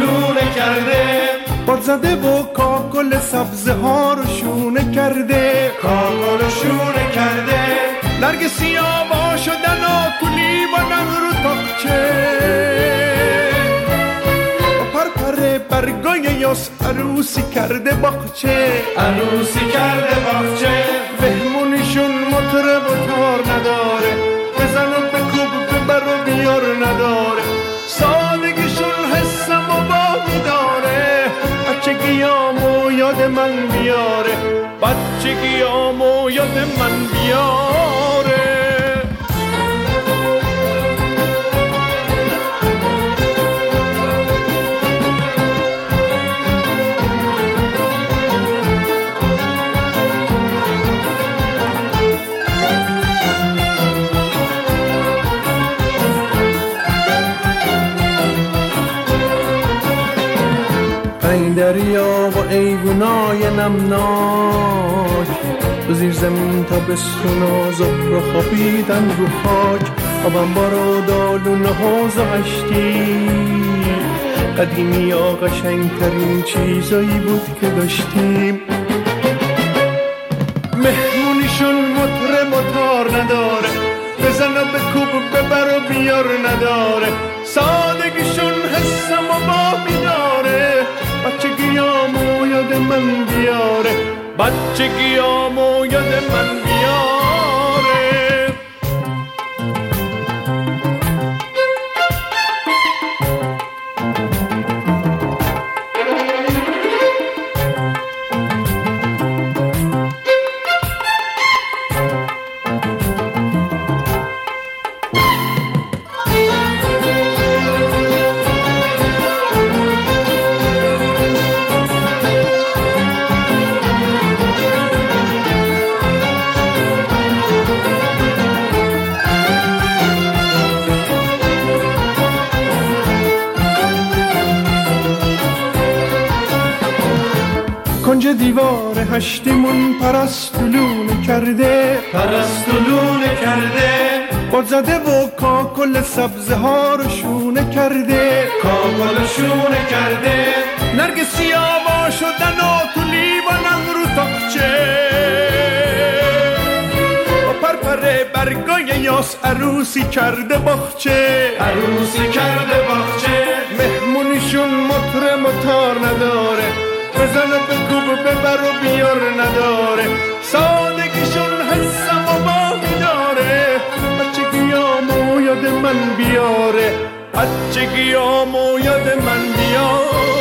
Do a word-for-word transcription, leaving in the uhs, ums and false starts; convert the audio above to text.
شونه کرده، باد زده و کاکل سبزه ها رو شونه کرده، کاکل شونه کرده. نرگسی آوا شدن آتولی و رو تاقچه، پرپر برگای یاس عروسی کرده باغچه، عروسی کرده باغچه. بهمونیشون مطرب و تار نداره، بزن و بکوب ببر و بیار نداره، سادگیشون حسم و باقی داره، بچگیامو یاد من بیاره، بچگیامو یاد من بیاره. این دریا و ایونای نمناک، تو زیر زمین تا بستون و زهر و خوابیدن رو خاک، آبنبار و دالون و حوض و عشتی، قدیمی ها قشنگترین چیزایی بود که داشتیم. مهمونیشون مطرب و تار نداره، بزن و بکوب ببر و بیار نداره، سادگیشون حسم و باقی داره، بچگیامو یاد من بیاره، بچگیامو یاد من بیاره. کنج دیوار هشتیمون پرستولونه کرده، پرستولونه کرده. باد زده و کاکل سبزه ها رو شونه کرده، کاکل شونه کرده. نرگسی آوا شدن آتولی و نن رو تاقچه، و پرپر برگای یاس عروسی کرده باغچه، عروسی کرده باغچه. مهمونیشون مطرب و تار نداره، بزن و بکوب ببر و بیار نداره، سادگیشون حسم و باقی داره، بچگیامو یاد من بیاره، بچگیامو یاد من بیاره.